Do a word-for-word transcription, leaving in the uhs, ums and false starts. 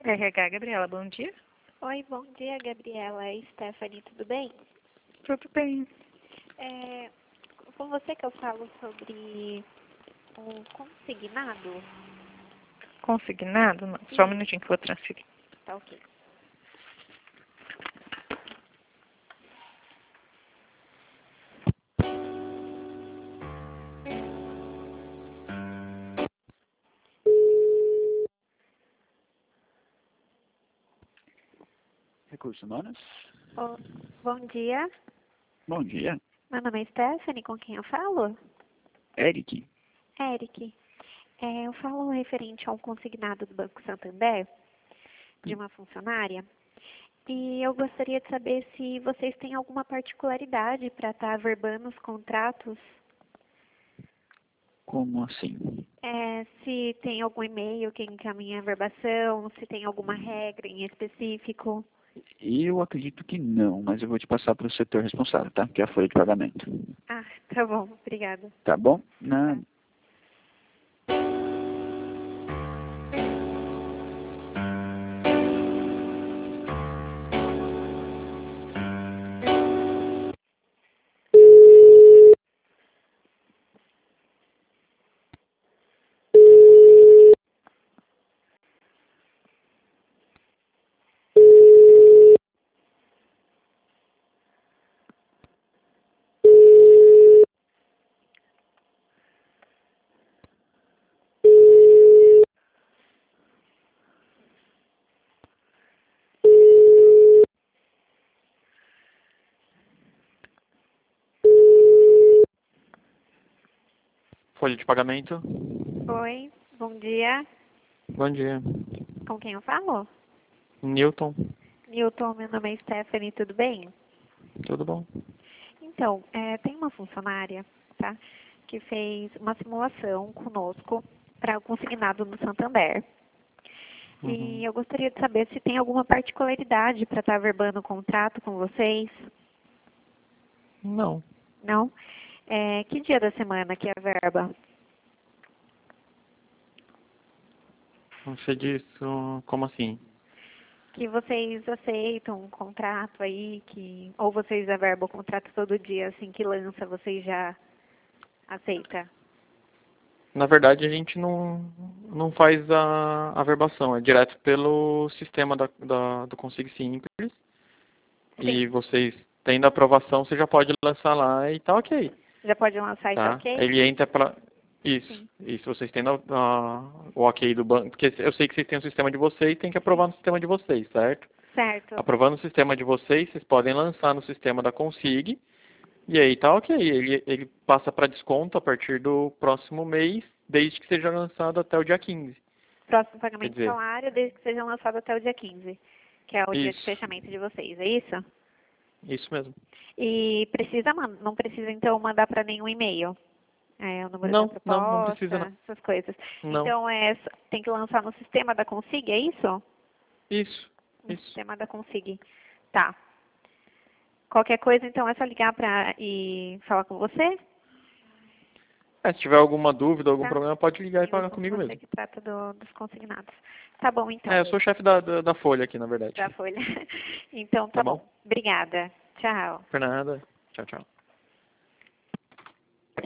R H, Gabriela, bom dia. Oi, bom dia, Gabriela. É Stephanie, tudo bem? Tudo bem. É com você que eu falo sobre o consignado? Consignado? Não. Só um minutinho que eu vou transferir. Tá ok. Recursos Humanos? Ô, bom dia. Bom dia. Meu nome é Stephanie, com quem eu falo? Eric? Eric. É, eu falo referente ao consignado do Banco Santander, de uma funcionária. E eu gostaria de saber se vocês têm alguma particularidade para estar averbando os contratos. Como assim? É, se tem algum e-mail que encaminha a verbação, se tem alguma regra em específico. Eu acredito que não, mas eu vou te passar para o setor responsável, tá? Que é a folha de pagamento. Ah, tá bom, obrigada. Tá bom? Não. Folha de pagamento. Oi, bom dia. Bom dia. Com quem eu falo? Newton. Newton, meu nome é Stephanie, tudo bem? Tudo bom? Então, é, tem uma funcionária, tá? Que fez uma simulação conosco para o consignado no Santander. Uhum. E eu gostaria de saber se tem alguma particularidade para estar averbando o contrato com vocês. Não. Não? É, que dia da semana que é a verba? Você disse, uh, como assim? Que vocês aceitam um contrato aí, que ou vocês averbam o contrato todo dia, assim que lança, vocês já aceita? Na verdade, a gente não, não faz a, a verbação, é direto pelo sistema da, da, do Consigo Simples. E Sim. vocês, tendo a aprovação, você já pode lançar lá e tá ok. Já pode lançar e tá Tá? ok? Ele entra para... Isso, Sim. isso. Vocês tendo a, a, o ok do banco, porque eu sei que vocês têm o sistema de vocês, tem que aprovar no sistema de vocês, certo? Certo. Aprovando o sistema de vocês, vocês podem lançar no sistema da Consig, e aí tá ok. Ele, ele passa para desconto a partir do próximo mês, desde que seja lançado até o dia quinze. Próximo pagamento de dizer- salário, desde que seja lançado até o dia quinze, que é o dia de Isso. fechamento de vocês, é isso? Isso mesmo. E precisa, man- não precisa então mandar para nenhum e-mail? É, o número da Não, não, não precisa proposta, não. essas coisas. Não. Então, é, só- tem que lançar no sistema da Consig, é isso? Isso, No isso. sistema da Consig. Tá. Qualquer coisa, então, é só ligar para e falar com você? É, se tiver alguma dúvida, algum Tá? problema, pode ligar e falar Nilson, comigo você mesmo. que trata do- dos consignados. Tá bom, então, É, eu sou o chefe da, da, da Folha aqui, na verdade. da Folha. Então, tá, Tá bom. bom? Obrigada. Tchau. Por nada. Tchau, tchau.